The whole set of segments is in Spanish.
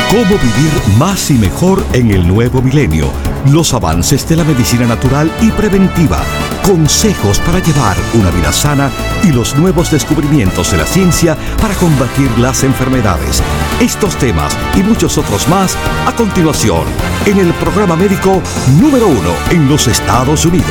Cómo vivir más y mejor en el nuevo milenio. Los avances de la medicina natural y preventiva. Consejos para llevar una vida sana y los nuevos descubrimientos de la ciencia para combatir las enfermedades. Estos temas y muchos otros más a continuación en el programa médico número 1 en los Estados Unidos.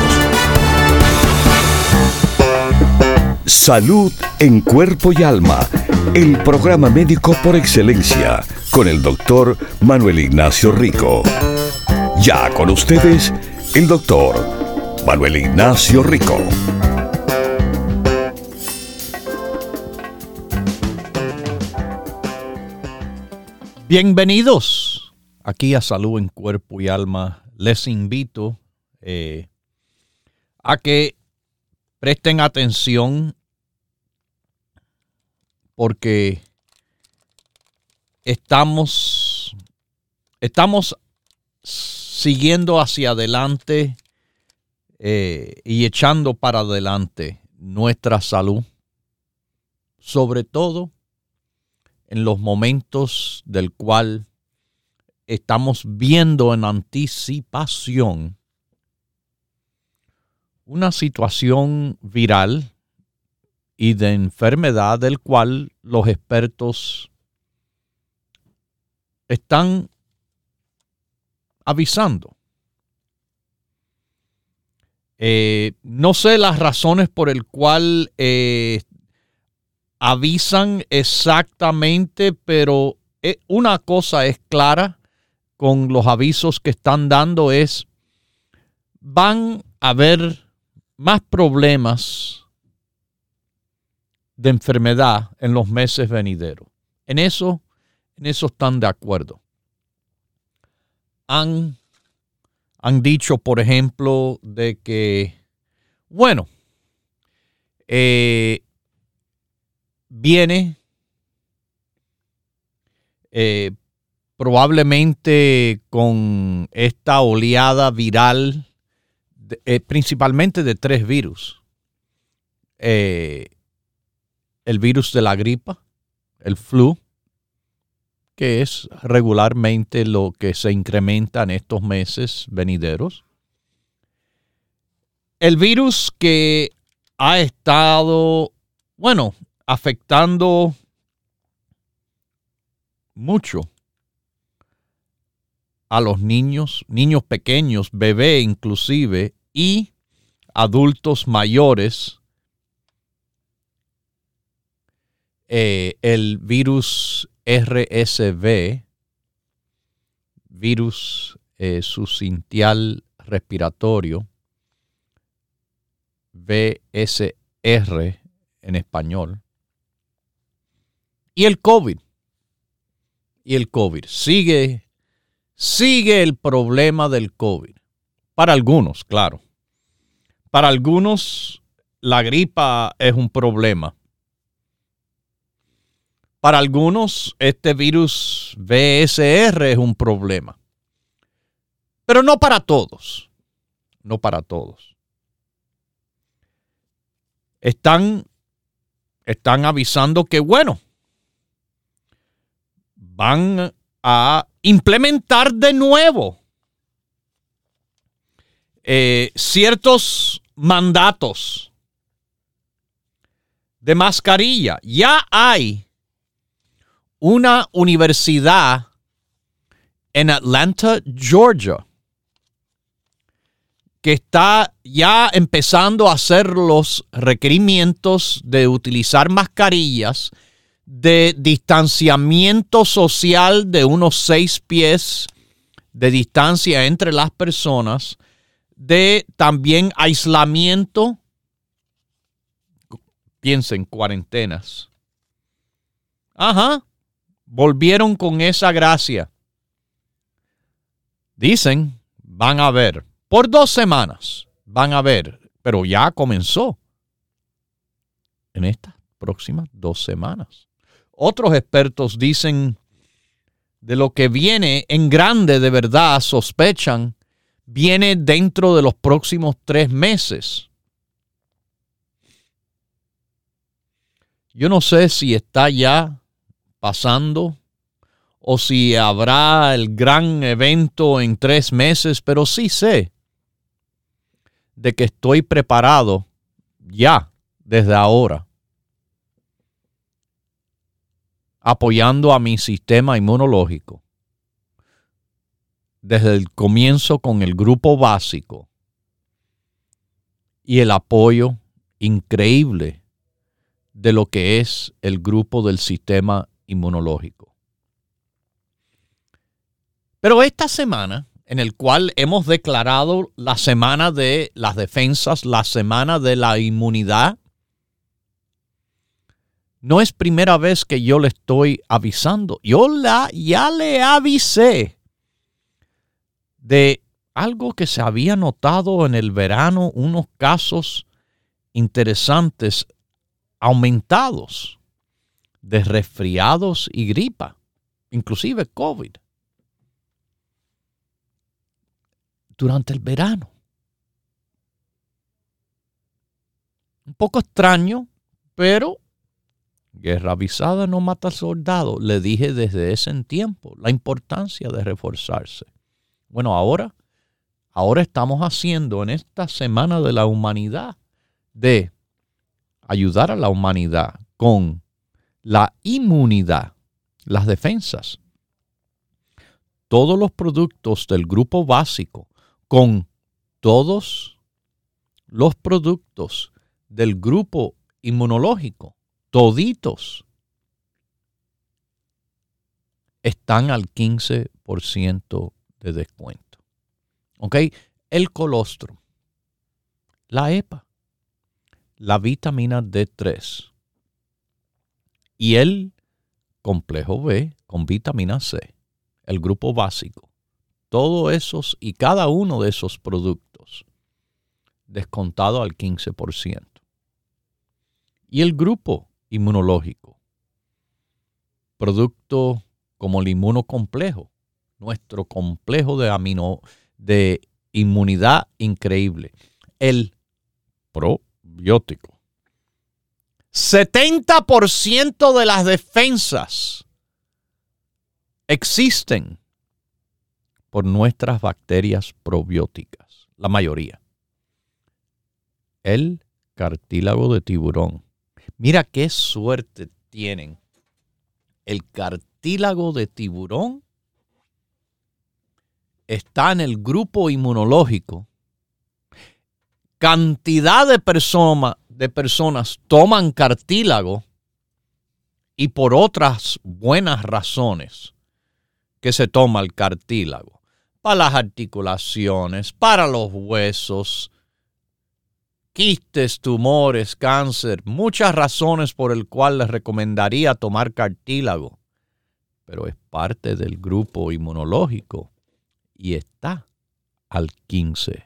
Salud en cuerpo y alma. El programa médico por excelencia con el doctor Manuel Ignacio Rico. Ya con ustedes, el doctor Manuel Ignacio Rico. Bienvenidos aquí a Salud en Cuerpo y Alma. Les invito a que presten atención porque estamos siguiendo hacia adelante y echando para adelante nuestra salud, sobre todo en los momentos del cual estamos viendo en anticipación una situación viral y de enfermedad del cual los expertos están avisando. No sé las razones por el cual avisan exactamente, pero una cosa es clara con los avisos que están dando es van a haber más problemas de enfermedad en los meses venideros. En eso están de acuerdo. Han dicho, por ejemplo, de que, bueno, viene probablemente con esta oleada viral, principalmente de 3 virus. El virus de la gripa, el flu, que es regularmente lo que se incrementa en estos meses venideros. El virus que ha estado, afectando mucho a los niños pequeños, bebés inclusive, y adultos mayores. El virus RSV, virus sucintial respiratorio, VSR en español, y el COVID. Sigue el problema del COVID. Para algunos, claro. Para algunos, la gripa es un problema. Para algunos, este virus VSR es un problema. Pero no para todos. No para todos. Están avisando que, van a implementar de nuevo ciertos mandatos de mascarilla. Ya hay una universidad en Atlanta, Georgia, que está ya empezando a hacer los requerimientos de utilizar mascarillas, de distanciamiento social de unos 6 pies de distancia entre las personas, de también aislamiento, piensen, cuarentenas. Volvieron con esa gracia. Dicen, van a ver, por 2 semanas, van a ver, pero ya comenzó en estas próximas 2 semanas. Otros expertos dicen de lo que viene en grande, de verdad, sospechan, viene dentro de los próximos 3 meses. Yo no sé si está ya pasando o si habrá el gran evento en 3 meses, pero sí sé de que estoy preparado ya desde ahora, apoyando a mi sistema inmunológico desde el comienzo con el grupo básico y el apoyo increíble de lo que es el grupo del sistema inmunológico. Pero esta semana, en el cual hemos declarado la semana de las defensas, la semana de la inmunidad, no es primera vez que yo le estoy avisando. Ya le avisé de algo que se había notado en el verano, unos casos interesantes aumentados de resfriados y gripa, inclusive COVID, durante el verano. Un poco extraño, pero guerra avisada no mata al soldado. Le dije desde ese tiempo la importancia de reforzarse. Bueno, ahora estamos haciendo en esta semana de la humanidad de ayudar a la humanidad con la inmunidad, las defensas. Todos los productos del grupo básico con todos los productos del grupo inmunológico, toditos, están al 15% de descuento. ¿Ok? El colostrum, la EPA, la vitamina D3 y el complejo B con vitamina C, el grupo básico. Todos esos y cada uno de esos productos descontado al 15%. Y el grupo inmunológico, producto como el inmunocomplejo, nuestro complejo de inmunidad increíble, el probiótico. 70% de las defensas existen por nuestras bacterias probióticas, la mayoría. El cartílago de tiburón. Mira qué suerte tienen. El cartílago de tiburón está en el grupo inmunológico. Cantidad de personas toman cartílago y por otras buenas razones que se toma el cartílago. Para las articulaciones, para los huesos, quistes, tumores, cáncer, muchas razones por el cual les recomendaría tomar cartílago, pero es parte del grupo inmunológico y está al 15%.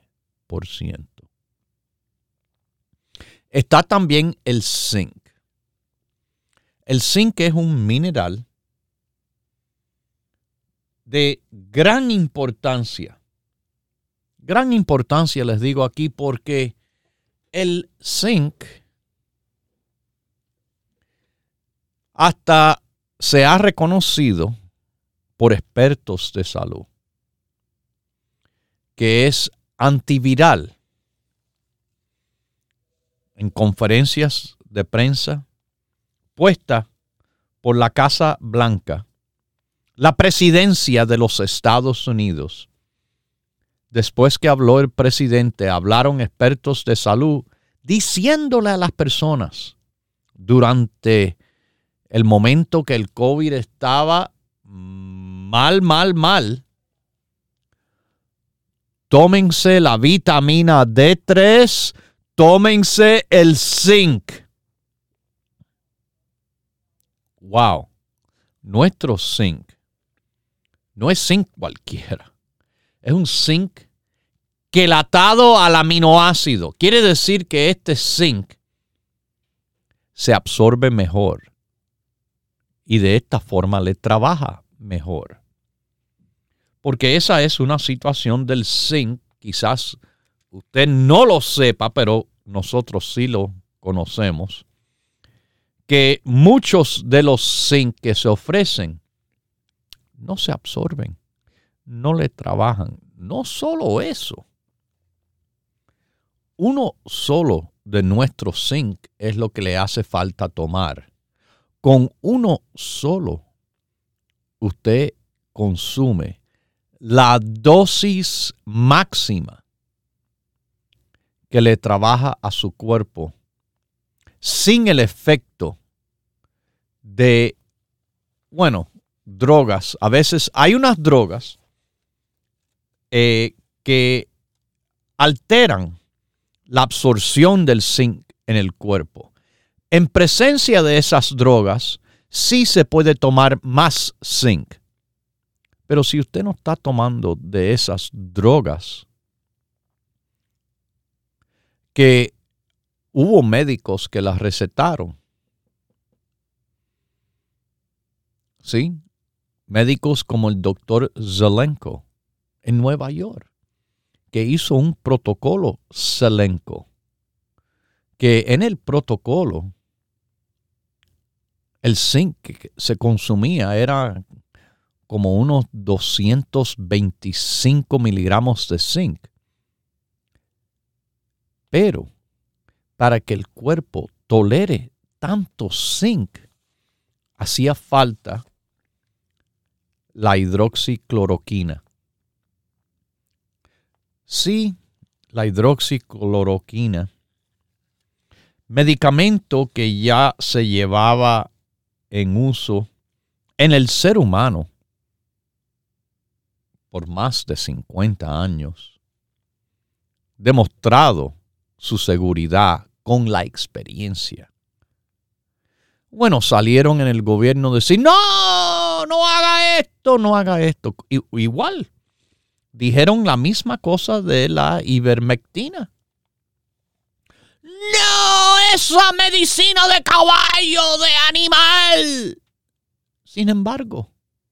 Está también el zinc. El zinc es un mineral de gran importancia. Gran importancia les digo aquí porque el zinc hasta se ha reconocido por expertos de salud que es antiviral. En conferencias de prensa puesta por la Casa Blanca, la presidencia de los Estados Unidos. Después que habló el presidente, hablaron expertos de salud diciéndole a las personas durante el momento que el COVID estaba mal, tómense la vitamina D3, tómense el zinc. Wow, nuestro zinc no es zinc cualquiera. Es un zinc quelatado al aminoácido. Quiere decir que este zinc se absorbe mejor y de esta forma le trabaja mejor. Porque esa es una situación del zinc. Quizás usted no lo sepa, pero nosotros sí lo conocemos. Que muchos de los zinc que se ofrecen no se absorben, no le trabajan. No solo eso. Uno solo de nuestro zinc es lo que le hace falta tomar. Con uno solo, usted consume la dosis máxima que le trabaja a su cuerpo sin el efecto de, drogas. A veces hay unas drogas que alteran la absorción del zinc en el cuerpo. En presencia de esas drogas, sí se puede tomar más zinc. Pero si usted no está tomando de esas drogas, que hubo médicos que las recetaron, ¿sí? Médicos como el doctor Zelenko en Nueva York, que hizo un protocolo Zelenko, que en el protocolo el zinc que se consumía era como unos 225 miligramos de zinc. Pero para que el cuerpo tolere tanto zinc, hacía falta la hidroxicloroquina. Sí, la hidroxicloroquina, medicamento que ya se llevaba en uso en el ser humano por más de 50 años, demostrado su seguridad con la experiencia. Salieron en el gobierno a decir, no haga esto, no haga esto. Igual, dijeron la misma cosa de la ivermectina. No, esa medicina de caballo, de animal. Sin embargo,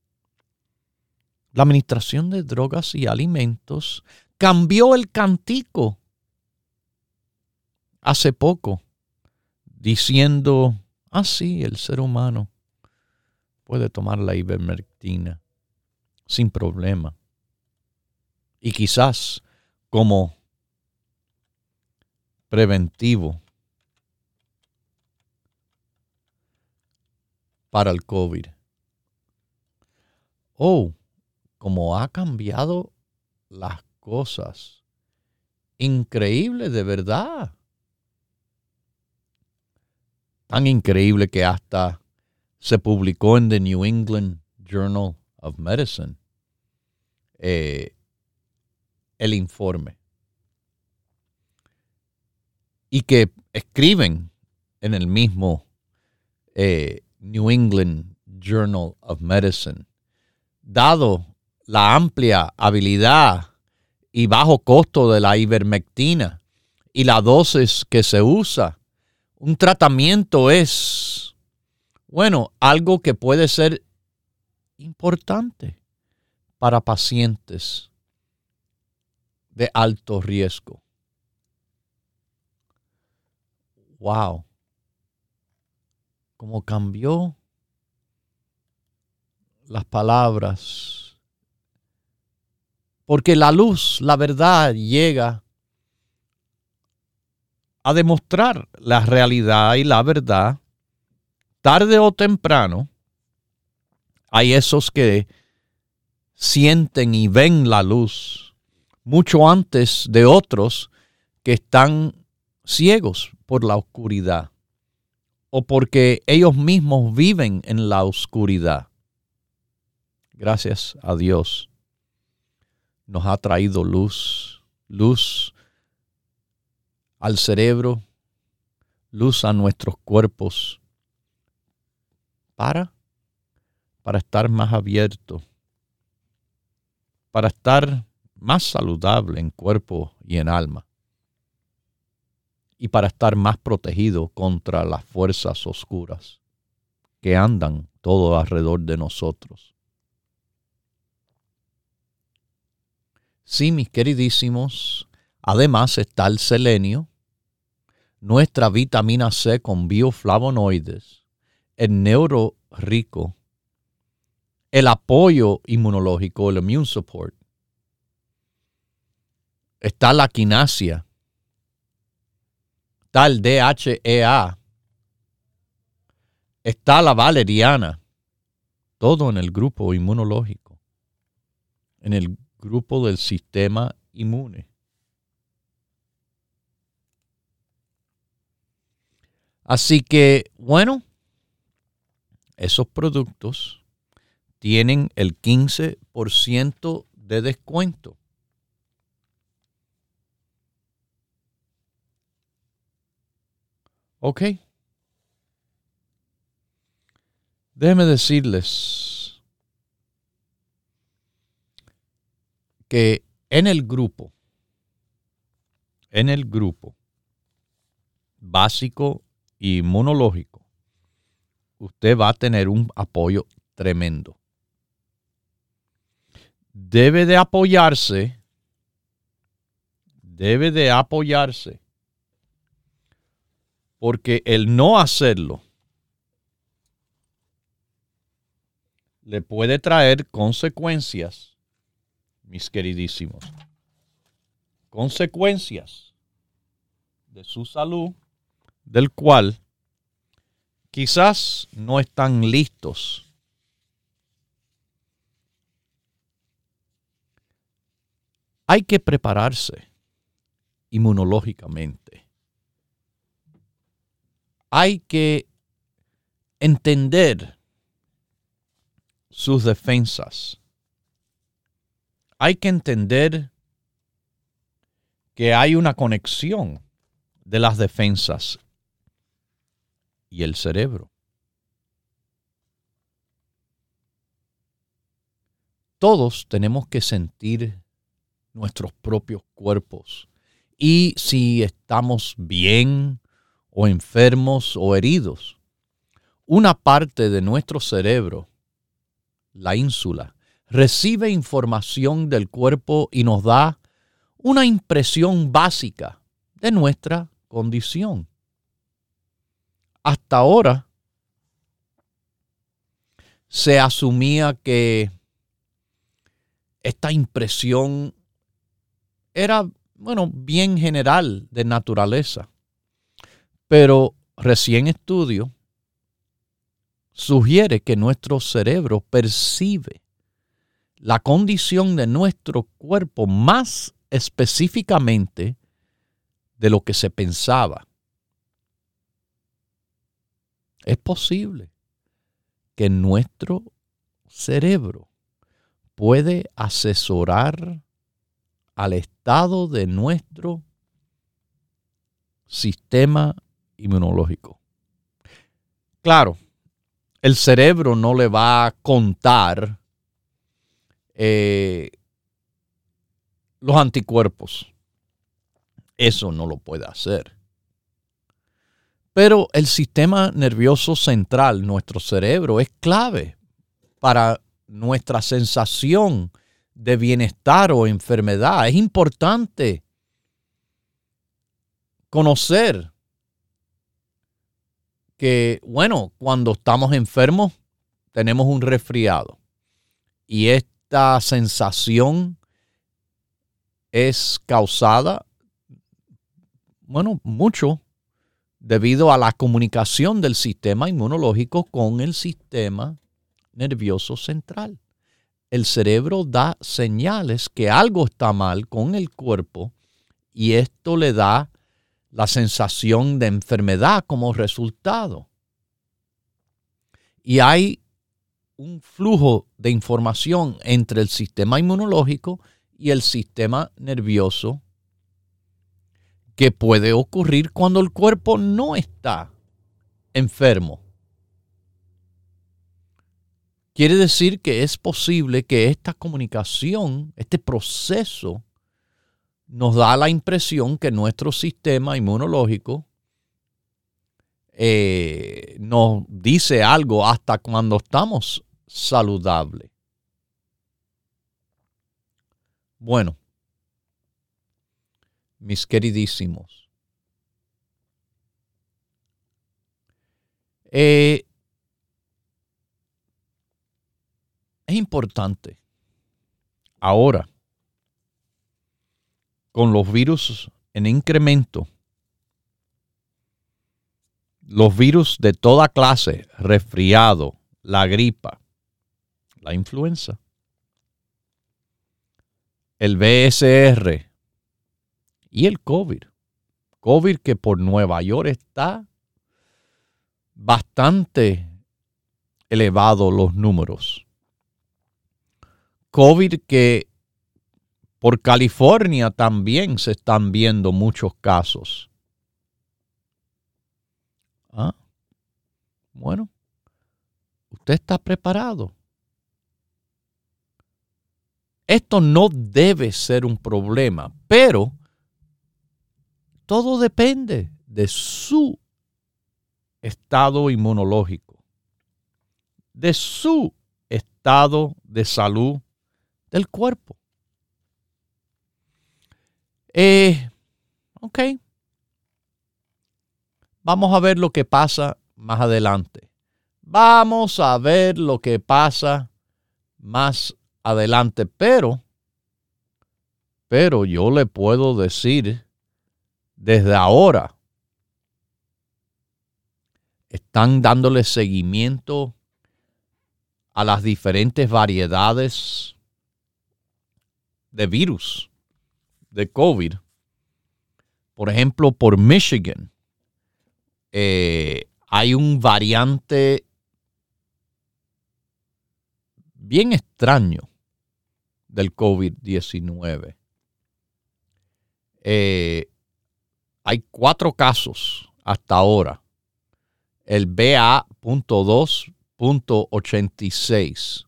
la Administración de Drogas y Alimentos cambió el cantico hace poco, diciendo, sí, el ser humano puede tomar la ivermectina sin problema. Y quizás como preventivo para el COVID. Como ha cambiado las cosas. Increíble, de verdad. Tan increíble que hasta se publicó en The New England Journal of Medicine el informe. Y que escriben en el mismo New England Journal of Medicine, dado la amplia habilidad y bajo costo de la ivermectina y la dosis que se usa, un tratamiento es, algo que puede ser importante para pacientes de alto riesgo. Wow. Cómo cambió las palabras. Porque la luz, la verdad, llega a demostrar la realidad y la verdad. Tarde o temprano, hay esos que sienten y ven la luz mucho antes de otros que están ciegos por la oscuridad o porque ellos mismos viven en la oscuridad. Gracias a Dios nos ha traído luz al cerebro, luz a nuestros cuerpos para estar más abierto, para estar más saludable en cuerpo y en alma y para estar más protegido contra las fuerzas oscuras que andan todo alrededor de nosotros. Sí, mis queridísimos, además está el selenio, nuestra vitamina C con bioflavonoides, el neurorico, el apoyo inmunológico, el immune support. Está la quinasia. Está el DHEA. Está la valeriana. Todo en el grupo inmunológico. En el grupo del sistema inmune. Así que, bueno, esos productos tienen el 15% de descuento. Ok. Déjenme decirles que en el grupo básico e inmunológico, usted va a tener un apoyo tremendo. Debe de apoyarse porque el no hacerlo le puede traer consecuencias, mis queridísimos. Consecuencias de su salud, del cual quizás no están listos. Hay que prepararse inmunológicamente. Hay que entender sus defensas. Hay que entender que hay una conexión de las defensas y el cerebro. Todos tenemos que sentir nuestros propios cuerpos y si estamos bien o enfermos o heridos. Una parte de nuestro cerebro, la ínsula, recibe información del cuerpo y nos da una impresión básica de nuestra condición. Hasta ahora se asumía que esta impresión era, bien general de naturaleza. Pero recién estudio sugiere que nuestro cerebro percibe la condición de nuestro cuerpo más específicamente de lo que se pensaba. Es posible que nuestro cerebro puede asesorar al estado de nuestro sistema inmunológico. Claro, el cerebro no le va a contar los anticuerpos. Eso no lo puede hacer. Pero el sistema nervioso central, nuestro cerebro, es clave para nuestra sensación de bienestar o enfermedad. Es importante conocer que, cuando estamos enfermos, tenemos un resfriado. Y esta sensación es causada, mucho debido a la comunicación del sistema inmunológico con el sistema nervioso central. El cerebro da señales que algo está mal con el cuerpo y esto le da la sensación de enfermedad como resultado. Y hay un flujo de información entre el sistema inmunológico y el sistema nervioso que puede ocurrir cuando el cuerpo no está enfermo. Quiere decir que es posible que esta comunicación, este proceso, nos da la impresión que nuestro sistema inmunológico nos dice algo hasta cuando estamos saludables. Bueno, mis queridísimos, importante, ahora, con los virus en incremento, los virus de toda clase, resfriado, la gripa, la influenza, el BSR y el COVID. COVID que por Nueva York está bastante elevado los números. COVID que por California también se están viendo muchos casos. Bueno, usted está preparado. Esto no debe ser un problema, pero todo depende de su estado inmunológico, de su estado de salud del cuerpo. Ok. Vamos a ver lo que pasa más adelante. Vamos a ver lo que pasa más adelante. Pero yo le puedo decir desde ahora, están dándole seguimiento a las diferentes variedades de virus de COVID. Por ejemplo, por Michigan, hay un variante bien extraño del COVID-19. Hay 4 casos hasta ahora. El BA.2.86.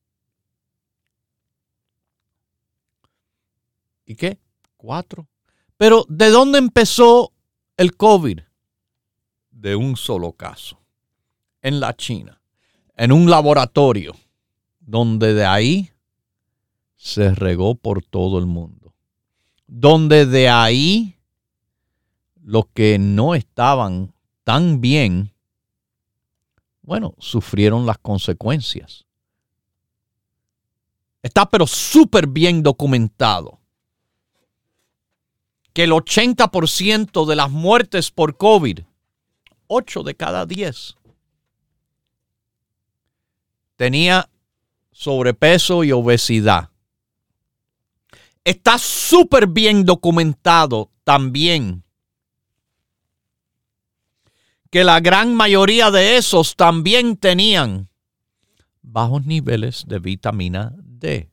¿Y qué? 4. Pero ¿de dónde empezó el COVID? De un solo caso. En la China. En un laboratorio. Donde de ahí se regó por todo el mundo. Donde de ahí los que no estaban tan bien, bueno, sufrieron las consecuencias. Está pero súper bien documentado que el 80% de las muertes por COVID, 8 de cada 10, tenía sobrepeso y obesidad. Está súper bien documentado también que la gran mayoría de esos también tenían bajos niveles de vitamina D.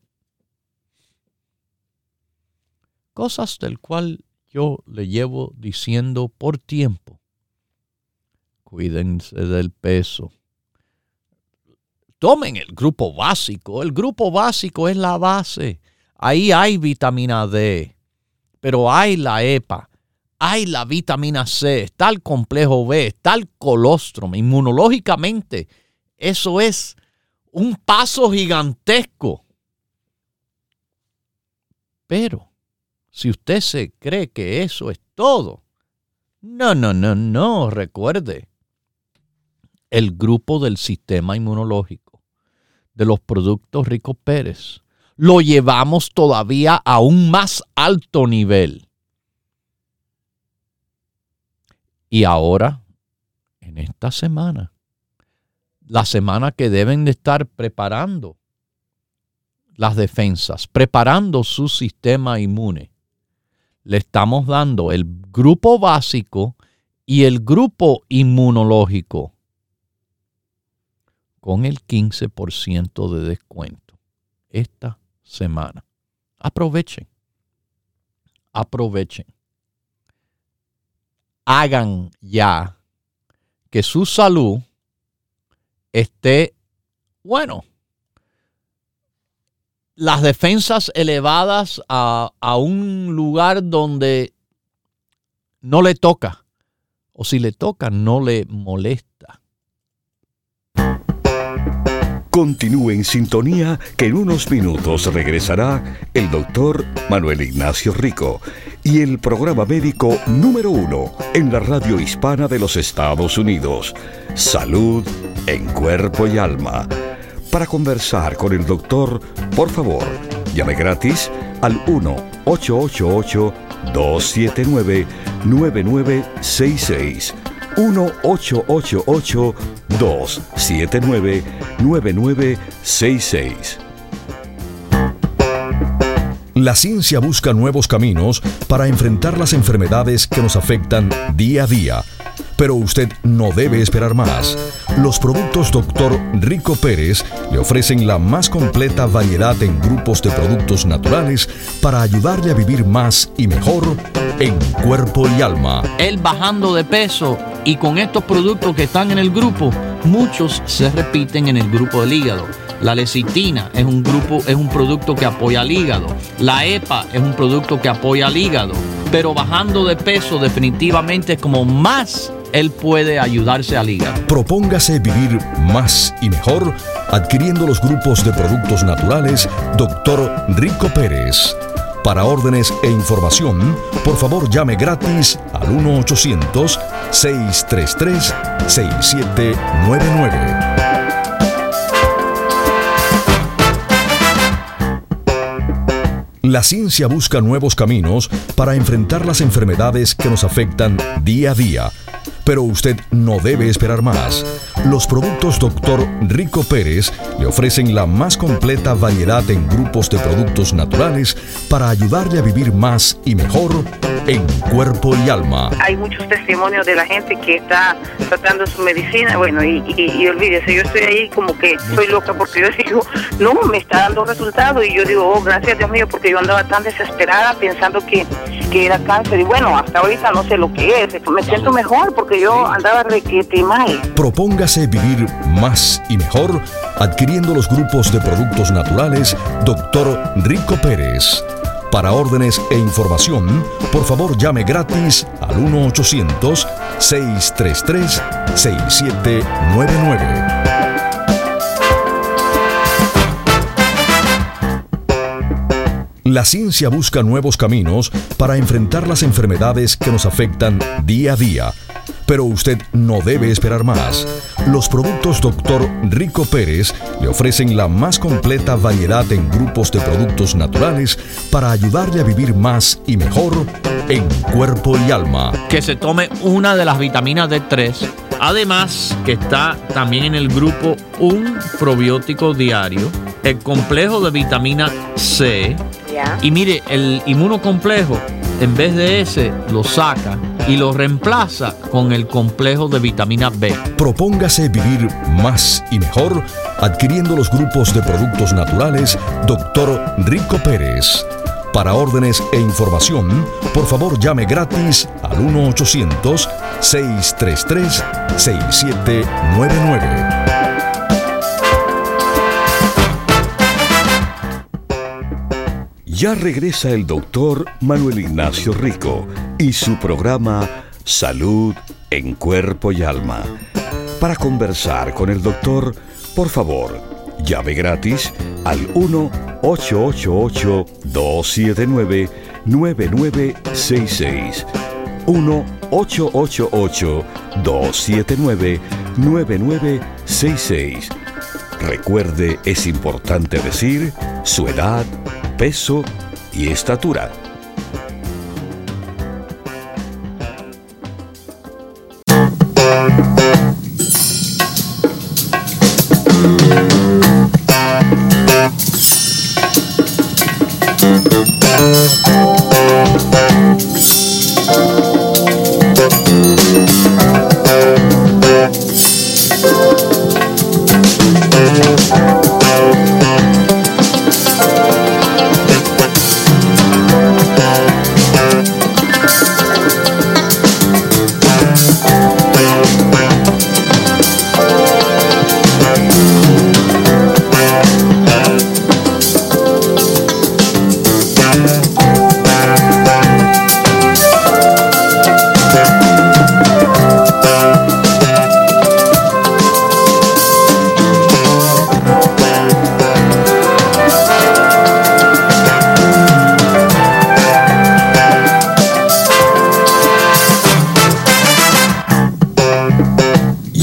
Cosas del cual yo le llevo diciendo por tiempo. Cuídense del peso. Tomen el grupo básico. El grupo básico es la base. Ahí hay vitamina D, pero hay la EPA, hay la vitamina C, está el complejo B, está el colostrum. Inmunológicamente, eso es un paso gigantesco. Pero si usted se cree que eso es todo, no, recuerde, el grupo del sistema inmunológico, de los productos Rico Pérez, lo llevamos todavía a un más alto nivel. Y ahora, en esta semana, la semana que deben de estar preparando las defensas, preparando su sistema inmune, le estamos dando el grupo básico y el grupo inmunológico con el 15% de descuento esta semana. Aprovechen. Hagan ya que su salud esté, bueno, las defensas elevadas a un lugar donde no le toca, o si le toca, no le molesta. Continúe en sintonía que en unos minutos regresará el doctor Manuel Ignacio Rico y el programa médico número 1 en la radio hispana de los Estados Unidos. Salud en cuerpo y alma. Para conversar con el doctor, por favor, llame gratis al 1-888-279-9966. 1-888-279-9966. La ciencia busca nuevos caminos para enfrentar las enfermedades que nos afectan día a día. Pero usted no debe esperar más. Los productos Dr. Rico Pérez le ofrecen la más completa variedad en grupos de productos naturales para ayudarle a vivir más y mejor en cuerpo y alma. Él bajando de peso, y con estos productos que están en el grupo, muchos se repiten en el grupo del hígado. La lecitina es un producto que apoya al hígado. La EPA es un producto que apoya al hígado. Pero bajando de peso definitivamente es como más él puede ayudarse al hígado. Propóngase vivir más y mejor adquiriendo los grupos de productos naturales Dr. Rico Pérez. Para órdenes e información, por favor llame gratis al 1-800-633-6799. La ciencia busca nuevos caminos para enfrentar las enfermedades que nos afectan día a día. Pero usted no debe esperar más. Los productos Dr. Rico Pérez le ofrecen la más completa variedad en grupos de productos naturales para ayudarle a vivir más y mejor en cuerpo y alma. Hay muchos testimonios de la gente que está tratando su medicina, bueno, y olvídese, yo estoy ahí como que soy loca porque yo digo, no, me está dando resultados, y yo digo, oh, gracias Dios mío, porque yo andaba tan desesperada pensando que era cáncer, y bueno, hasta ahorita no sé lo que es, me siento mejor porque yo andaba requete mal. Propóngase vivir más y mejor adquiriendo los grupos de productos naturales Dr. Rico Pérez. Para órdenes e información, por favor llame gratis al 1-800-633-6799. La ciencia busca nuevos caminos para enfrentar las enfermedades que nos afectan día a día. Pero usted no debe esperar más. Los productos Dr. Rico Pérez le ofrecen la más completa variedad en grupos de productos naturales para ayudarle a vivir más y mejor en cuerpo y alma. Que se tome una de las vitaminas D3. Además, que está también en el grupo un probiótico diario, el complejo de vitamina C. Y mire, el inmunocomplejo, en vez de ese, lo saca y lo reemplaza con el complejo de vitamina B. Propóngase vivir más y mejor adquiriendo los grupos de productos naturales Dr. Rico Pérez. Para órdenes e información, por favor llame gratis al 1-800-633-6799. Ya regresa el doctor Manuel Ignacio Rico y su programa Salud en Cuerpo y Alma. Para conversar con el doctor, por favor, llame gratis al 1-888-279-9966. 1-888-279-9966. Recuerde, es importante decir su edad, peso y estatura.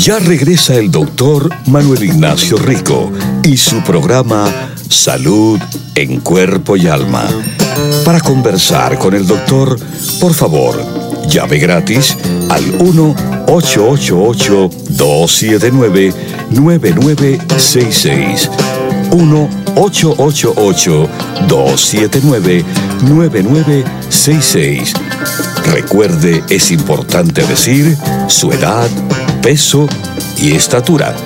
Ya regresa el doctor Manuel Ignacio Rico y su programa Salud en Cuerpo y Alma. Para conversar con el doctor, por favor, llame gratis al 1-888-279-9966. 1-888-279-9966. Recuerde, es importante decir su edad, peso y estatura.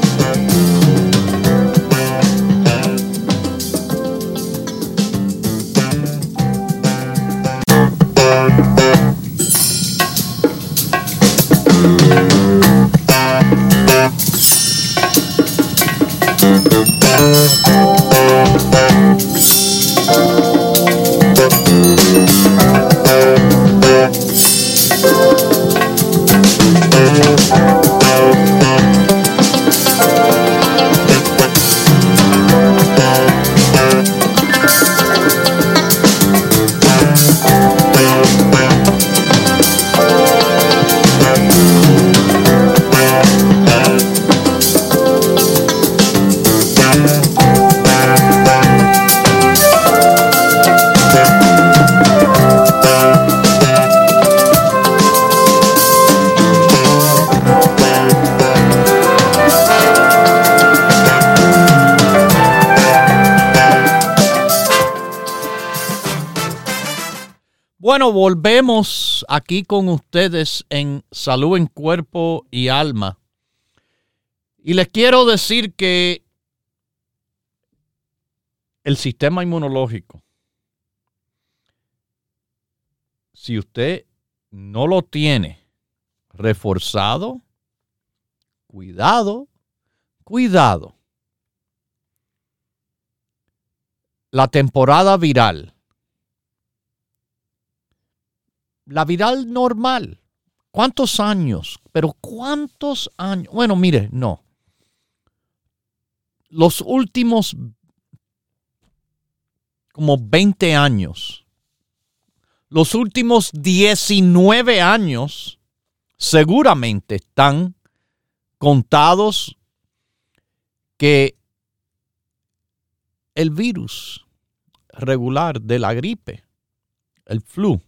Bueno, volvemos aquí con ustedes en Salud en Cuerpo y Alma. Y les quiero decir que el sistema inmunológico, si usted no lo tiene reforzado, cuidado. La temporada viral. La viral normal. ¿Cuántos años? Pero ¿cuántos años? Bueno, mire, no. Los últimos como 20 años. Los últimos 19 años seguramente están contados que el virus regular de la gripe, el flu,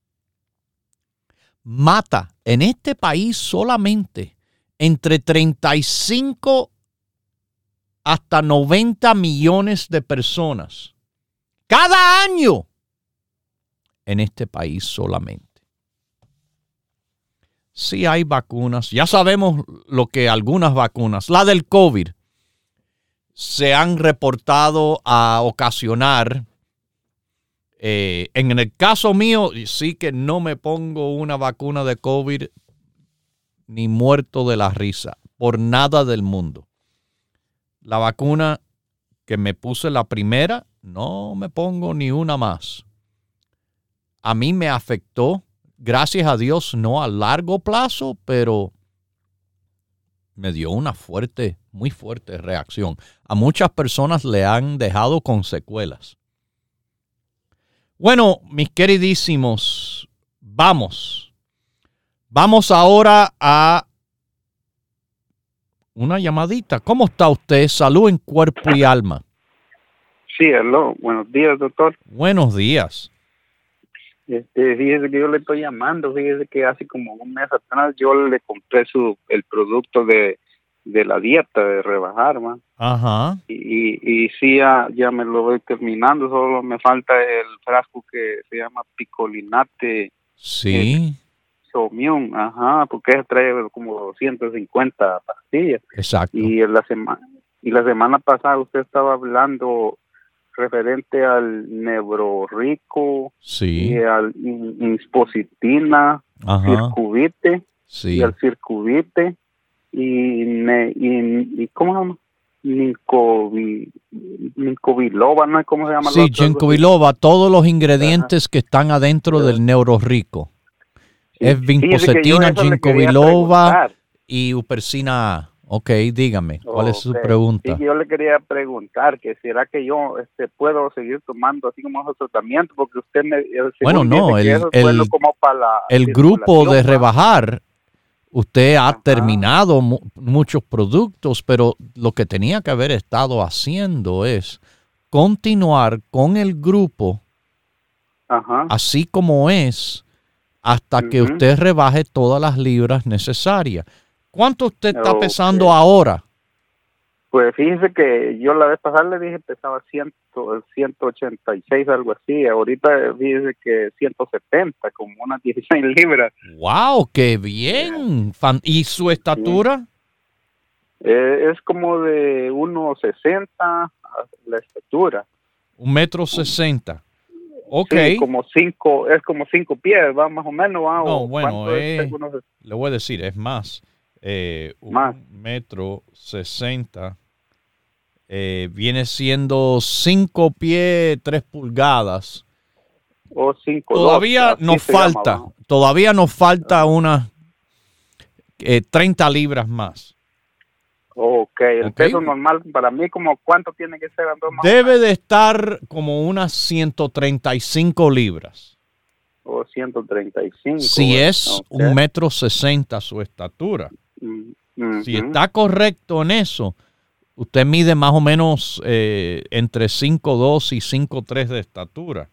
mata en este país solamente entre 35 hasta 90 millones de personas cada año en este país solamente. Sí hay vacunas, ya sabemos lo que algunas vacunas, la del COVID, se han reportado a ocasionar. En el caso mío, sí que no me pongo una vacuna de COVID ni muerto de la risa, por nada del mundo. La vacuna que me puse la primera, no me pongo ni una más. A mí me afectó, gracias a Dios, no a largo plazo, pero me dio una muy fuerte reacción. A muchas personas le han dejado con secuelas. Bueno, mis queridísimos, vamos ahora a una llamadita. ¿Cómo está usted? Salud en Cuerpo y Alma. Sí, hello. Buenos días, doctor. Buenos días. Fíjese que yo le estoy llamando. Fíjese que hace como un mes atrás yo le compré el producto de la dieta, de rebajar, ¿ma? Ajá. Y sí, ya me lo voy terminando. Solo me falta el frasco que se llama picolinate. Sí. Somium, ajá, porque trae como 250 pastillas. Exacto. Y la semana pasada usted estaba hablando referente al Neurorico, sí, y al Inspositina, Circuvite, sí, y al Circuvite, y ¿cómo se llama? Ginkgo-biloba, ¿no? ¿Cómo se llama? Sí, Ginkgo-biloba, todos los ingredientes que están adentro del Neurorico. Sí. Es vinpocetina, Ginkgo-biloba y upersina A. Ok, dígame, ¿cuál es su pregunta? Sí, yo le quería preguntar que será que yo puedo seguir tomando así como esos tratamientos, porque usted me... Bueno, no, el grupo de rebajar Usted ha terminado muchos productos, pero lo que tenía que haber estado haciendo es continuar con el grupo así como es hasta que usted rebaje todas las libras necesarias. ¿Cuánto usted está pesando ahora? Pues fíjese que yo la vez pasada le dije pesaba 186, algo así. Ahorita fíjese que 170, como unas 16 libras. ¡Wow! ¡Qué bien! ¿Y su estatura? Es como de 1,60 la estatura. 1,60 m. Ok. Sí, como 5 pies, va más o menos. ¿Va? No, bueno, le voy a decir, es más. 1,60 m. Viene siendo 5 pies, 3 pulgadas. O 5. Todavía nos falta unas 30 libras más. Ok, el peso normal para mí, como ¿cuánto tiene que ser? Debe de estar como unas 135 libras. O 135. Si es 1,60 m su estatura. Si está correcto en eso, usted mide más o menos entre 5'2" y 5'3" de estatura.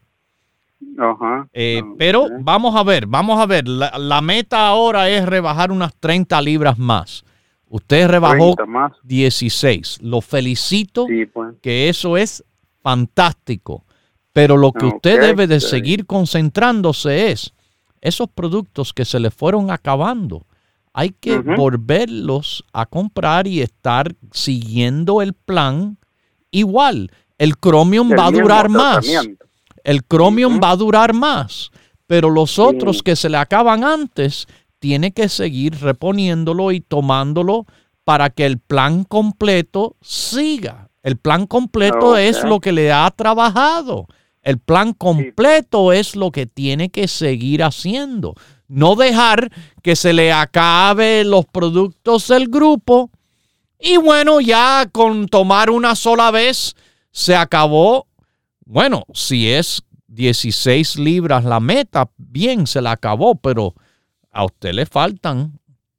Pero vamos a ver. La meta ahora es rebajar unas 30 libras más. Usted rebajó 16. Lo felicito, que eso es fantástico. Pero lo que usted debe de seguir concentrándose es esos productos que se le fueron acabando. Hay que volverlos a comprar y estar siguiendo el plan igual. El Chromium va a durar más. El Chromium va a durar más. Pero los otros que se le acaban antes, tiene que seguir reponiéndolo y tomándolo para que el plan completo siga. El plan completo es lo que le ha trabajado. El plan completo es lo que tiene que seguir haciendo. No dejar que se le acabe los productos del grupo y bueno, ya con tomar una sola vez se acabó. Bueno, si es 16 libras la meta, bien, se la acabó, pero a usted le faltan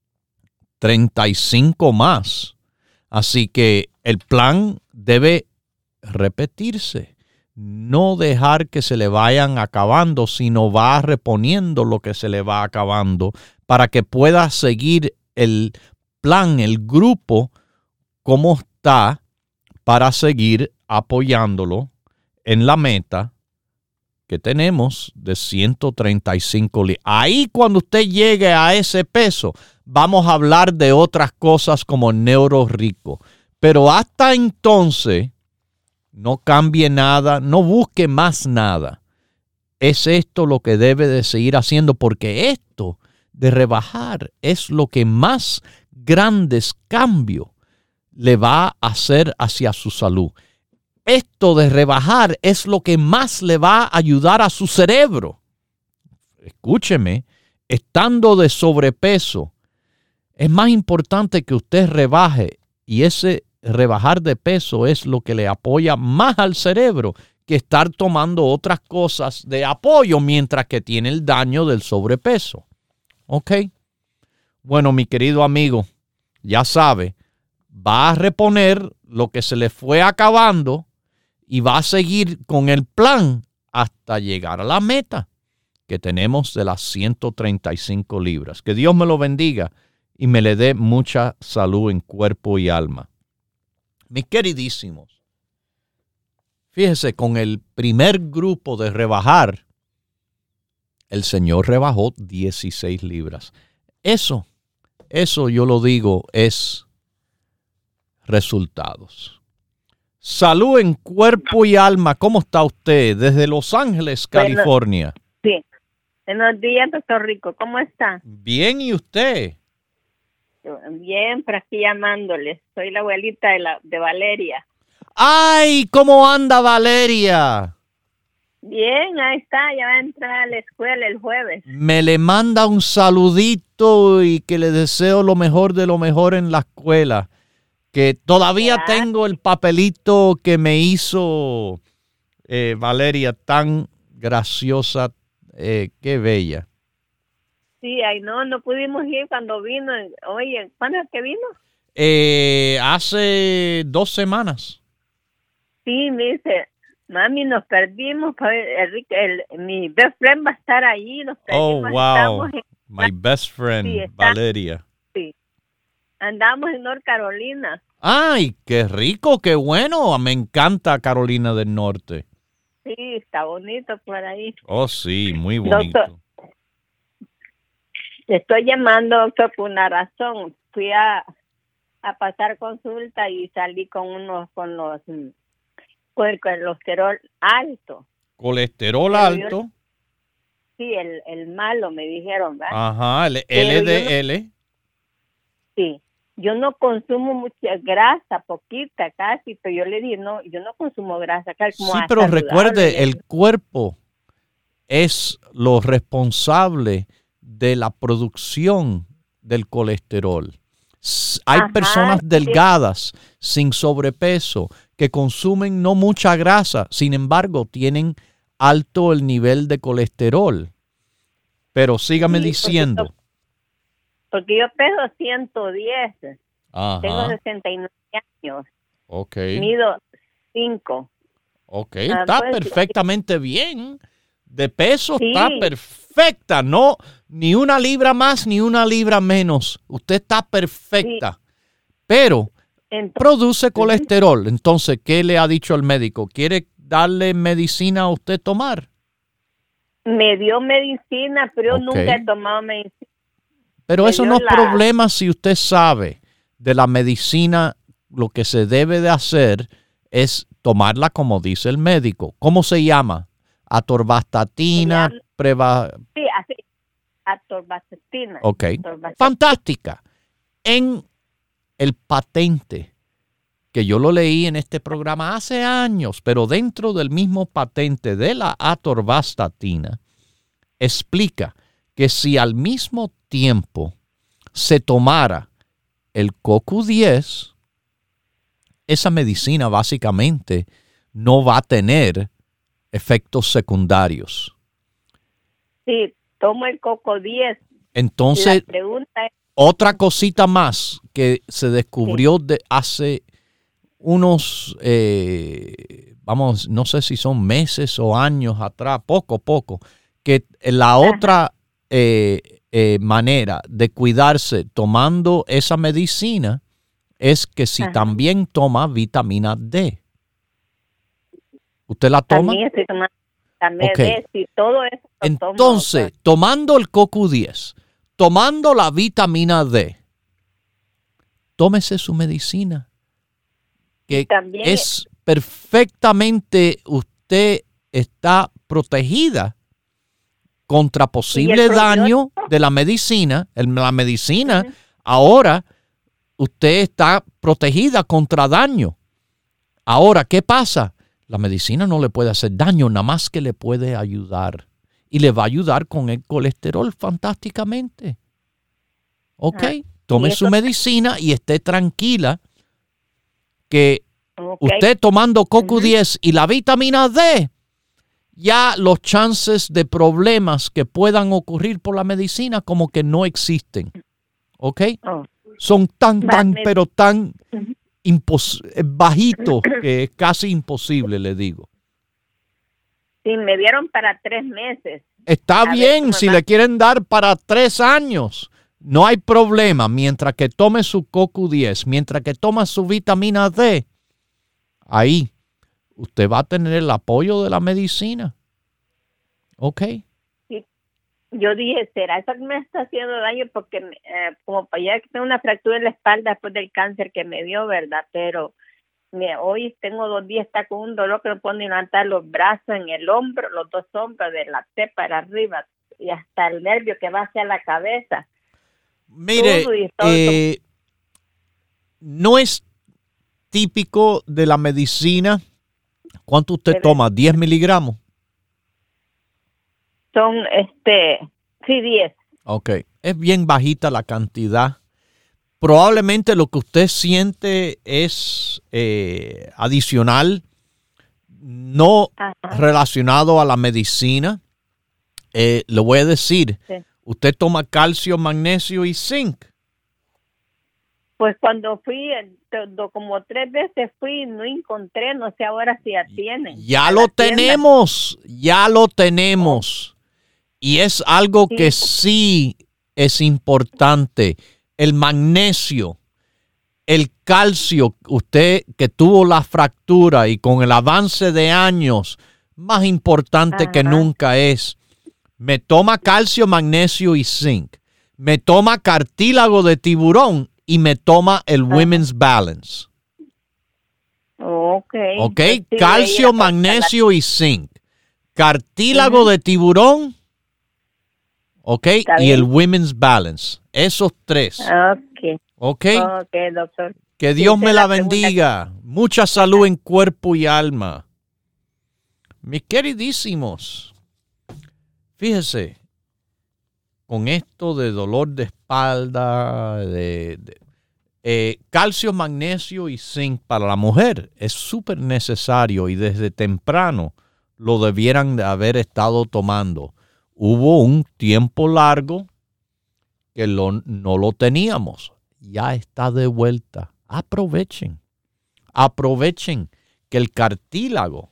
35 más. Así que el plan debe repetirse. No dejar que se le vayan acabando, sino va reponiendo lo que se le va acabando para que pueda seguir el plan, el grupo, como está, para seguir apoyándolo en la meta que tenemos de 135 libras. Ahí cuando usted llegue a ese peso, vamos a hablar de otras cosas como Neuro Rico. Pero hasta entonces, no cambie nada, no busque más nada. Es esto lo que debe de seguir haciendo, porque esto de rebajar es lo que más grandes cambios le va a hacer hacia su salud. Esto de rebajar es lo que más le va a ayudar a su cerebro. Escúcheme, estando de sobrepeso, es más importante que usted rebaje, y ese rebajar de peso es lo que le apoya más al cerebro que estar tomando otras cosas de apoyo mientras que tiene el daño del sobrepeso. ¿Ok? Bueno, mi querido amigo, ya sabe, va a reponer lo que se le fue acabando y va a seguir con el plan hasta llegar a la meta que tenemos de las 135 libras. Que Dios me lo bendiga y me le dé mucha salud en cuerpo y alma. Mis queridísimos, fíjese, con el primer grupo de rebajar, el Señor rebajó 16 libras. Eso yo lo digo, es resultados. Salud en cuerpo y alma. ¿Cómo está usted? Desde Los Ángeles, California. Sí. Buenos días, doctor Rico. ¿Cómo está? Bien, ¿y usted? Bien, por aquí llamándole. Soy la abuelita de Valeria. ¡Ay! ¿Cómo anda Valeria? Bien, ahí está. Ya va a entrar a la escuela el jueves. Me le manda un saludito y que le deseo lo mejor de lo mejor en la escuela. Que todavía tengo el papelito que me hizo Valeria, tan graciosa, qué bella. Sí, ay, no pudimos ir cuando vino. Oye, ¿cuándo es que vino? Hace 2 semanas. Sí, me dice, mami, nos perdimos. Mi best friend va a estar ahí. Nos Oh, perdimos. wow. Estamos My best friend, Sí, Valeria. sí, andamos en North Carolina. Ay, qué rico, qué bueno. Me encanta Carolina del Norte. Sí, está bonito por ahí. Oh, sí, muy bonito. Doctor, te estoy llamando, doctor, por una razón. Fui a pasar consulta y salí con el colesterol alto. Colesterol Pero alto. Sí, el malo, me dijeron, ¿verdad? Ajá, el Pero LDL. Sí, yo no consumo mucha grasa, poquita casi, pero yo le dije, no, yo no consumo grasa casi. Como Sí, pero saludable. recuerde, el cuerpo es lo responsable de la producción del colesterol. Hay Ajá, personas sí. delgadas, sin sobrepeso, que consumen no mucha grasa, sin embargo, tienen alto el nivel de colesterol. Pero sígame Sí, diciendo. Porque yo peso 110, tengo Ajá, 69 años, ok, mido 5. ok, está pues, perfectamente bien. De peso Sí. está perfecta, no, ni una libra más ni una libra menos. Usted está perfecta, pero Entonces, produce colesterol. Entonces, ¿qué le ha dicho el médico? ¿Quiere darle medicina a usted tomar? me dio medicina, pero yo Ok. nunca he tomado medicina. Pero Me eso dio no es la- problema si usted sabe de la medicina. Lo que se debe de hacer es tomarla como dice el médico. ¿Cómo se llama? Atorvastatina, Se Sí, así, atorvastatina. Ok, Atorvastatina. fantástica. En el patente, que yo lo leí en este programa hace años, pero dentro del mismo patente de la atorvastatina, explica que si al mismo tiempo se tomara el CoQ10, esa medicina básicamente no va a tener efectos secundarios. Sí, tomo el coco 10. Entonces, La pregunta es, otra cosita más que se descubrió de hace unos, no sé si son meses o años atrás, poco, que la otra manera de cuidarse tomando esa medicina es que si Ajá. también toma vitamina D. ¿Usted la toma? también estoy tomando también Ok. y todo eso lo tomo, Entonces, doctor. tomando el CoQ10, tomando la vitamina D, tómese su medicina, que Y también es perfectamente, usted está protegida contra posible daño de la medicina. La medicina, ahora usted está protegida contra daño. Ahora, ¿qué pasa? La medicina no le puede hacer daño, nada más que le puede ayudar. Y le va a ayudar con el colesterol fantásticamente. Ok, tome y su eso- medicina y esté tranquila que ok. usted tomando CoQ10 y la vitamina D, ya los chances de problemas que puedan ocurrir por la medicina como que no existen. ¿Ok? Oh. Son tan, Vale. pero tan Ujú. bajitos que es casi imposible, le digo. Sí, me dieron para 3 meses. Está A ver bien, cómo si va. le quieren dar para 3 años, no hay problema. Mientras que tome su CoQ10, mientras que toma su vitamina D, ahí usted va a tener el apoyo de la medicina. ¿Ok? Yo dije, ¿será eso que me está haciendo daño? Porque como para allá que tengo una fractura en la espalda después del cáncer que me dio, ¿verdad? Pero hoy tengo 2 días, está con un dolor que no puedo ni levantar los brazos en el hombro, los 2 hombros, de la T para arriba, y hasta el nervio que va hacia la cabeza. Mire, Todo y todo. no es típico de la medicina. ¿Cuánto usted Debe- toma? ¿10 miligramos? Son, sí, 10. Ok, es bien bajita la cantidad. Probablemente lo que usted siente es adicional, no Ajá. relacionado a la medicina. Le voy a decir, Sí. ¿Usted toma calcio, magnesio y zinc? Pues cuando fui, como 3 veces fui, no encontré, no sé ahora si ya tienen. Ya lo tenemos. Y es algo que sí es importante. El magnesio, el calcio, usted que tuvo la fractura y con el avance de años, más importante que nunca es, me toma calcio, magnesio y zinc. Me toma cartílago de tiburón y me toma el Women's Balance. Ok. Ok, calcio, magnesio y zinc. Cartílago de tiburón, ok, y el Women's Balance. Esos 3. Ok, doctor. Que Dios me la bendiga. Mucha salud en cuerpo y alma. Mis queridísimos, fíjese, con esto de dolor de espalda, calcio, magnesio y zinc para la mujer es súper necesario y desde temprano lo debieran de haber estado tomando. Hubo un tiempo largo que no lo teníamos. Ya está de vuelta. Aprovechen que el cartílago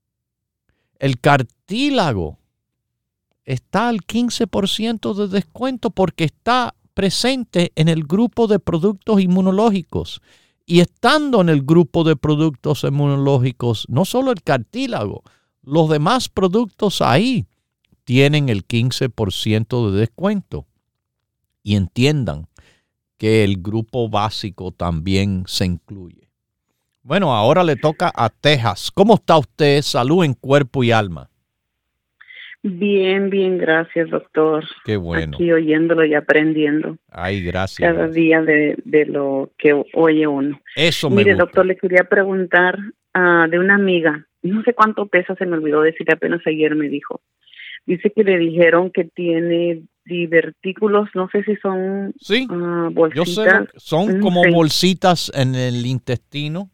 está al 15% de descuento porque está presente en el grupo de productos inmunológicos. Y estando en el grupo de productos inmunológicos, no solo el cartílago, los demás productos ahí tienen el 15% de descuento. Y entiendan que el grupo básico también se incluye. Bueno, ahora le toca a Texas. ¿Cómo está usted? Salud en cuerpo y alma. Bien, gracias, doctor. Qué bueno. Aquí oyéndolo y aprendiendo. Ay, gracias. Cada día de lo que oye uno. Eso me Mire, gusta. doctor, le quería preguntar de una amiga. No sé cuánto pesa, se me olvidó decir, apenas ayer me dijo. Dice que le dijeron que tiene divertículos, no sé si son bolsitas. Yo sé, son como bolsitas en el intestino.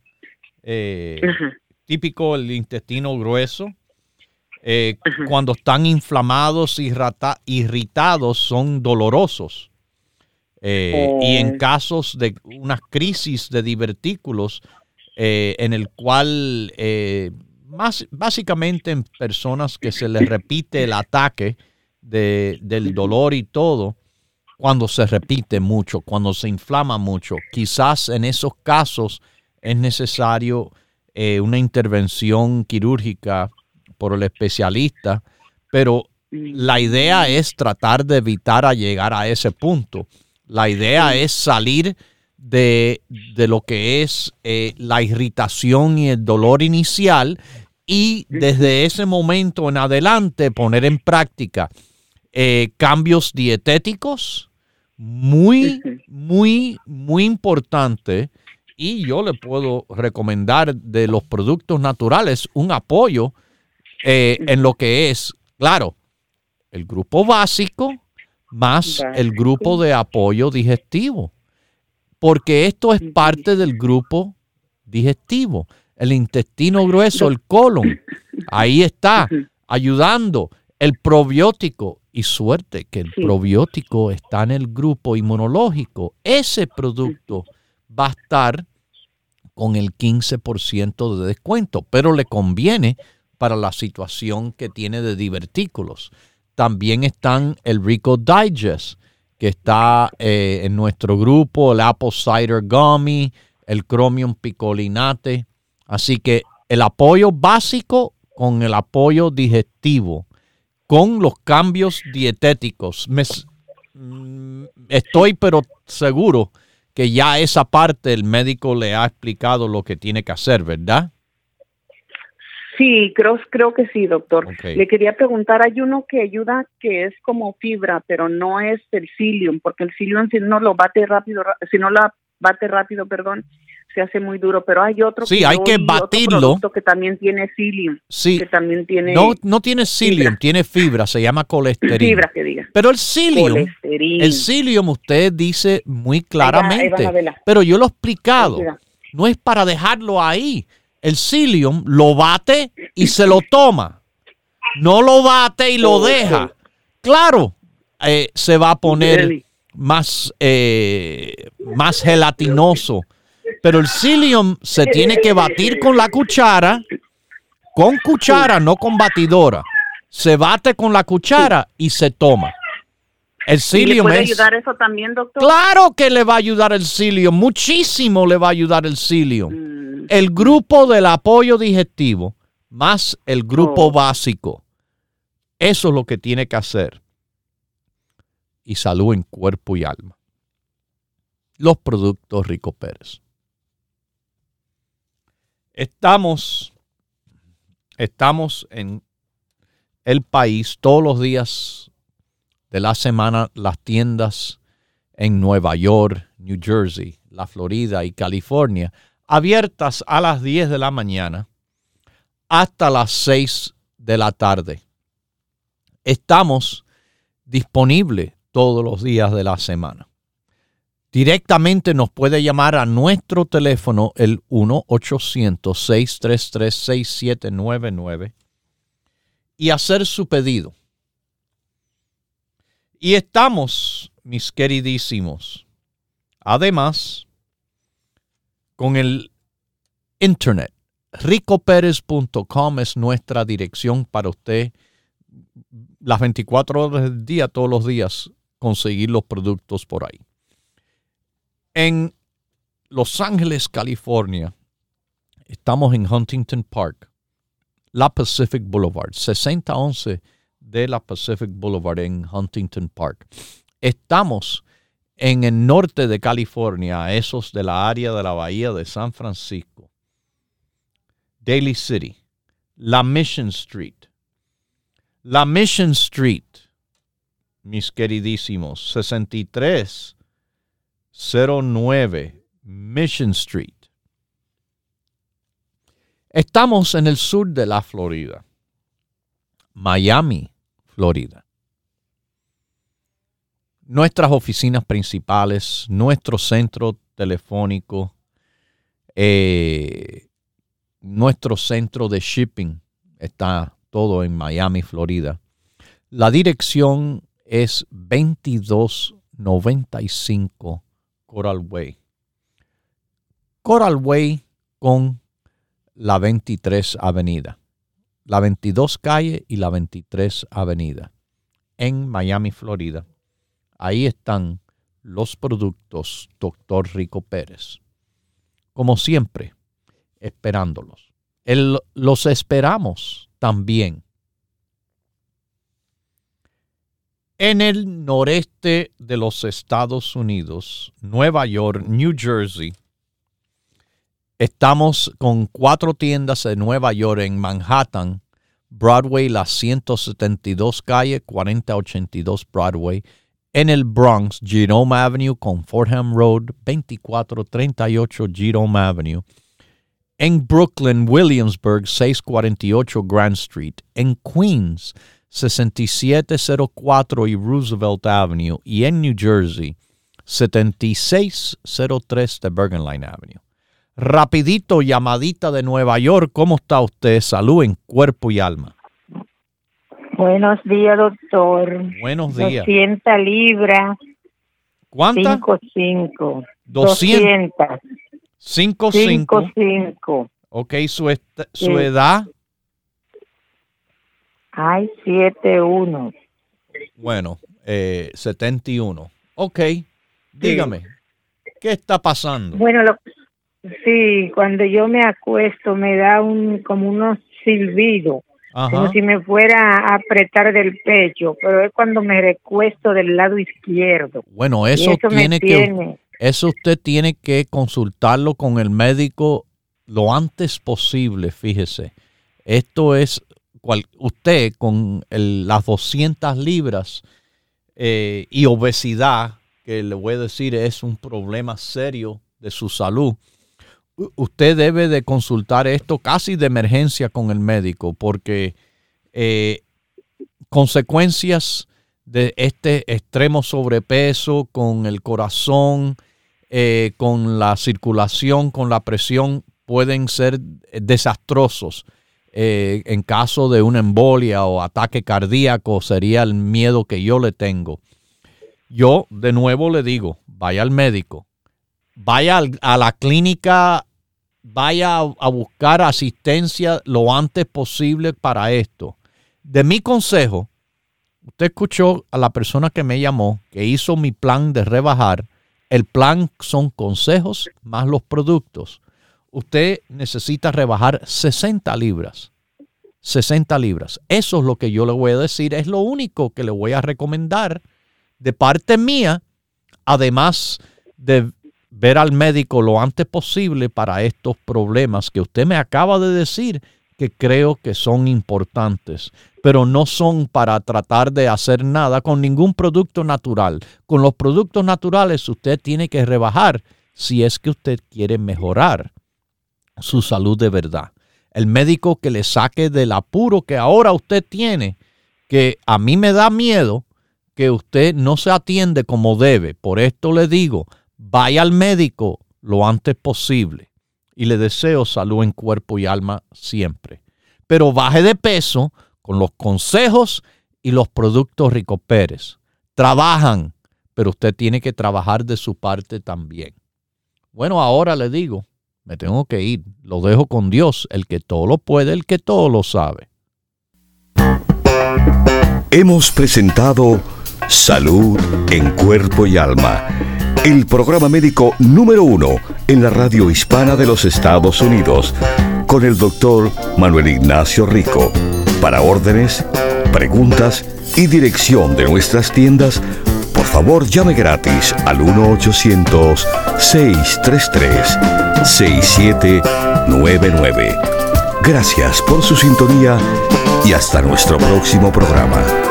Típico el intestino grueso. Cuando están inflamados, irritados, son dolorosos. Y en casos de unas crisis de divertículos, en el cual básicamente en personas que se les repite el ataque del dolor y todo, cuando se repite mucho, cuando se inflama mucho, quizás en esos casos es necesario una intervención quirúrgica por el especialista, pero la idea es tratar de evitar a llegar a ese punto. La idea es salir de lo que es la irritación y el dolor inicial y desde ese momento en adelante poner en práctica cambios dietéticos muy importante. Y yo le puedo recomendar de los productos naturales un apoyo en lo que es, claro, el grupo básico más el grupo de apoyo digestivo. Porque esto es parte del grupo digestivo. El intestino grueso, el colon, ahí está ayudando. El probiótico, y suerte que el probiótico está en el grupo inmunológico. Ese producto va a estar con el 15% de descuento, pero le conviene para la situación que tiene de divertículos. También están el Rico Digest, que está en nuestro grupo, el Apple Cider Gummy, el Chromium Picolinate. Así que el apoyo básico con el apoyo digestivo, con los cambios dietéticos. Estoy pero seguro que ya esa parte el médico le ha explicado lo que tiene que hacer, ¿verdad? Sí, creo que sí, doctor. Okay. Le quería preguntar, hay uno que ayuda que es como fibra, pero no es el psyllium, porque el psyllium si no la bate rápido, se hace muy duro, pero hay otro hay que batirlo, otro que también tiene psyllium, sí, que también tiene no tiene psyllium, fibra. Tiene fibra, se llama colesterina. Fibra, que diga. Pero el psyllium usted dice muy claramente, ahí va, pero yo lo he explicado, no es para dejarlo ahí. El psyllium lo bate y se lo toma. No lo bate y lo deja. Claro, se va a poner más gelatinoso. Pero el psyllium se tiene que batir con la cuchara, no con batidora. Se bate con la cuchara y se toma. El psyllium ¿Le puede ayudar eso también, doctor? Claro que le va a ayudar el psyllium, muchísimo le va a ayudar el psyllium. El grupo del apoyo digestivo más el grupo básico. Eso es lo que tiene que hacer. Y salud en cuerpo y alma. Los productos Rico Pérez. Estamos en el país todos los días de la semana, las tiendas en Nueva York, New Jersey, la Florida y California, abiertas a las 10 de la mañana hasta las 6 de la tarde. Estamos disponibles todos los días de la semana. Directamente nos puede llamar a nuestro teléfono, el 1-800-633-6799, y hacer su pedido. Y estamos, mis queridísimos, además, con el internet. ricoperez.com es nuestra dirección para usted, las 24 horas del día, todos los días, conseguir los productos por ahí. En Los Ángeles, California, estamos en Huntington Park, la Pacific Boulevard, 6011 de la Pacific Boulevard en Huntington Park. Estamos en el norte de California, esos de la área de la bahía de San Francisco, Daly City, la Mission Street. La Mission Street, mis queridísimos, 6309 Mission Street. Estamos en el sur de la Florida, Miami, Florida. Nuestras oficinas principales, nuestro centro telefónico, nuestro centro de shipping está todo en Miami, Florida. La dirección es 2295 Coral Way. Coral Way con la 23 Avenida. La 22 Calle y la 23 Avenida. En Miami, Florida. Ahí están los productos Dr. Rico Pérez. Como siempre, esperándolos. Los esperamos también en el noreste de los Estados Unidos, Nueva York, New Jersey. Estamos con 4 tiendas en Nueva York, en Manhattan, Broadway, la 172 calle, 4082 Broadway. En el Bronx, Jerome Avenue con Fordham Road, 2438 Jerome Avenue. En Brooklyn, Williamsburg, 648 Grand Street. En Queens, 6704 y Roosevelt Avenue. Y en New Jersey, 7603 de Bergen Line Avenue. Rapidito, llamadita de Nueva York. ¿Cómo está usted? Salud en cuerpo y alma. Buenos días, doctor. Buenos días. 200 libras. ¿Cuántas? 5.5. 200. 5.5. Ok, su edad. Ay, 71. Bueno, 71. Ok, dígame, ¿qué está pasando? Bueno, sí, cuando yo me acuesto me da como unos silbidos, como si me fuera a apretar del pecho, pero es cuando me recuesto del lado izquierdo. Bueno, eso usted tiene que consultarlo con el médico lo antes posible, fíjese. Esto es, usted con las 200 libras y obesidad, que le voy a decir es un problema serio de su salud, usted debe de consultar esto casi de emergencia con el médico, porque consecuencias de este extremo sobrepeso con el corazón, con la circulación, con la presión, pueden ser desastrosos. en caso de una embolia o ataque cardíaco, sería el miedo que yo le tengo. Yo, de nuevo le digo, vaya al médico, vaya a la clínica, vaya a buscar asistencia lo antes posible para esto. De mi consejo, usted escuchó a la persona que me llamó, que hizo mi plan de rebajar. El plan son consejos más los productos. Usted necesita rebajar 60 libras. 60 libras. Eso es lo que yo le voy a decir. Es lo único que le voy a recomendar de parte mía, además de ver al médico lo antes posible para estos problemas que usted me acaba de decir, que creo que son importantes, pero no son para tratar de hacer nada con ningún producto natural. Con los productos naturales usted tiene que rebajar si es que usted quiere mejorar su salud de verdad. El médico que le saque del apuro que ahora usted tiene, que a mí me da miedo que usted no se atiende como debe. Por esto le digo, vaya al médico lo antes posible. Y le deseo salud en cuerpo y alma siempre. Pero baje de peso con los consejos y los productos Rico Pérez. Trabajan, pero usted tiene que trabajar de su parte también. Bueno, ahora le digo, me tengo que ir. Lo dejo con Dios, el que todo lo puede, el que todo lo sabe. Hemos presentado Salud en Cuerpo y Alma, el programa médico número 1 en la radio hispana de los Estados Unidos, con el doctor Manuel Ignacio Rico. Para órdenes, preguntas y dirección de nuestras tiendas, por favor llame gratis al 1-800-633-6799. Gracias por su sintonía y hasta nuestro próximo programa.